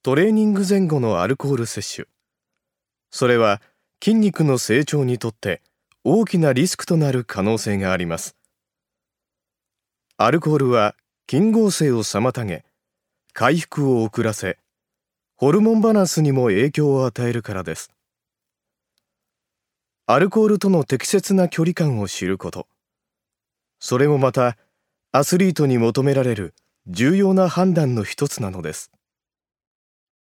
トレーニング前後のアルコール摂取。それは筋肉の成長にとって大きなリスクとなる可能性があります。アルコールは筋合成を妨げ、回復を遅らせ、ホルモンバランスにも影響を与えるからです。アルコールとの適切な距離感を知ること。それもまたアスリートに求められる重要な判断の一つなのです。